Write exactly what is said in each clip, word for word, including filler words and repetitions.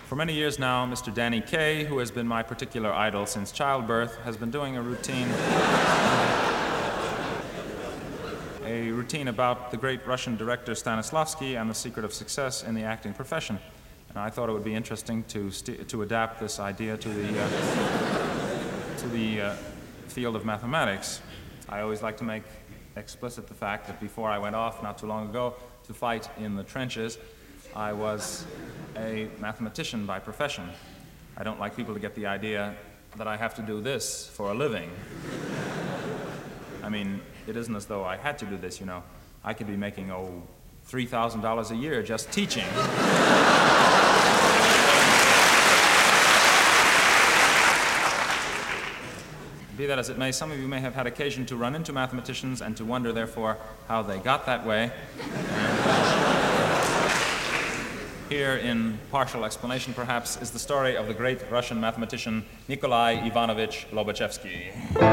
For many years now, Mister Danny Kaye, who has been my particular idol since childbirth, has been doing a routine a routine about the great Russian director Stanislavski and the secret of success in the acting profession. And I thought it would be interesting to st- to adapt this idea to the uh, to the uh, field of mathematics. I always like to make explicit the fact that before I went off not too long ago to fight in the trenches, I was a mathematician by profession. I don't like people to get the idea that I have to do this for a living. I mean, it isn't as though I had to do this, you know. I could be making, oh, three thousand dollars a year just teaching. Be that as it may, some of you may have had occasion to run into mathematicians and to wonder, therefore, how they got that way. And, uh, here, in partial explanation, perhaps, is the story of the great Russian mathematician Nikolai Ivanovich Lobachevsky.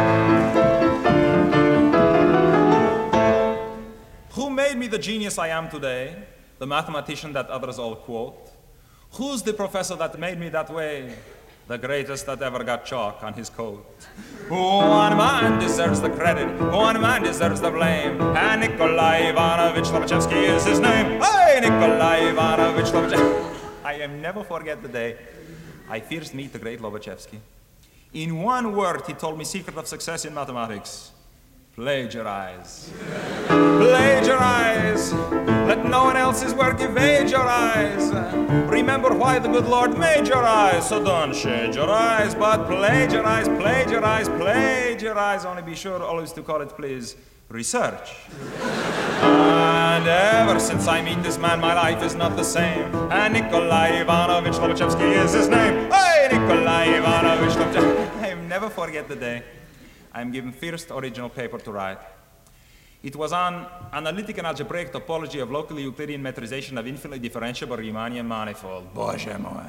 Who made me the genius I am today, the mathematician that others all quote? Who's the professor that made me that way, the greatest that ever got chalk on his coat? One man deserves the credit, one man deserves the blame, and Nikolai Ivanovich Lobachevsky is his name. Hey, Nikolai Ivanovich Lobachevsky. I will never forget the day I first meet the great Lobachevsky. In one word, he told me secret of success in mathematics. Plagiarize. Plagiarize. Let no one else's work evade your eyes. Remember why the good Lord made your eyes. So don't shade your eyes, but plagiarize, plagiarize, plagiarize. Only be sure always to call it, please, research. And ever since I meet this man, my life is not the same. And Nikolai Ivanovich Lobachevsky is his name. Hey, Nikolai Ivanovich Lobachevsky. I will never forget the day I am given first original paper to write. It was on analytic and algebraic topology of locally Euclidean metrization of infinitely differentiable Riemannian manifold. Боже мой.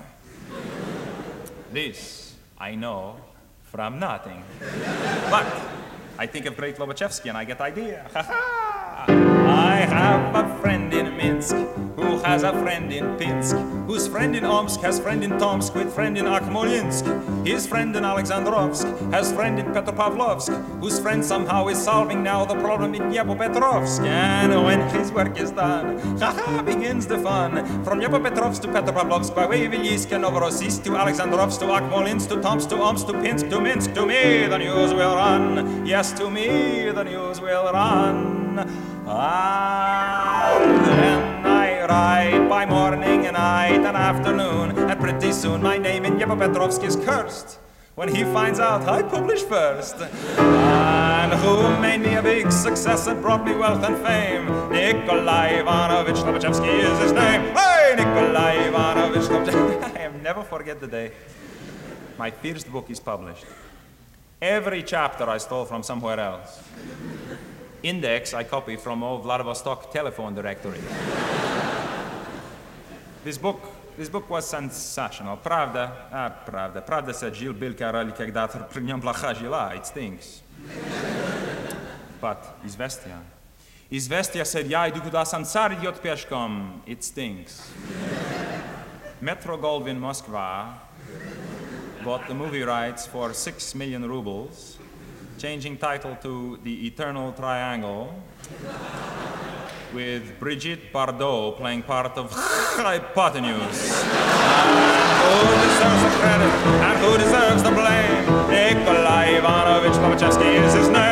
This I know from nothing. But I think of great Lobachevsky and I get idea. Ha ha! I have a friend in Minsk who has a friend in Pinsk, whose friend in Omsk has friend in Tomsk with friend in Akhmolinsk. His friend in Alexandrovsk has friend in Petropavlovsk, whose friend somehow is solving now the problem in Dnepropetrovsk. And when his work is done, ha-ha, begins the fun. From Dnepropetrovsk to Petropavlovsk, by way of Ilyich and Novorossiysk to Alexandrovsk to Akhmolinsk to Tomsk to Omsk to Pinsk to Minsk. To me the news will run. Yes, to me the news will run. And then I write by morning and night and afternoon, and pretty soon my name in Dnepropetrovsk is cursed when he finds out I published first. And who made me a big success and brought me wealth and fame? Nikolai Ivanovich Lobachevsky is his name. Hey, Nikolai Ivanovich Lobachevsky. I will never forget the day my first book is published. Every chapter I stole from somewhere else. Index I copied from old Vladivostok telephone directory. This book, this book was sensational. Pravda, ah, pravda. Pravda said, Жил был король, когда-то при нем плоха жила. It stinks. But Izvestia. Izvestia said, я иду куда сансар идет пешком. It stinks. Metro Goldwyn Moskva bought the movie rights for six million rubles, changing title to The Eternal Triangle, with Brigitte Bardot playing part of Hypotenuse. And who deserves the credit and who deserves the blame? Nikolai Ivanovich Lobachevsky is his name.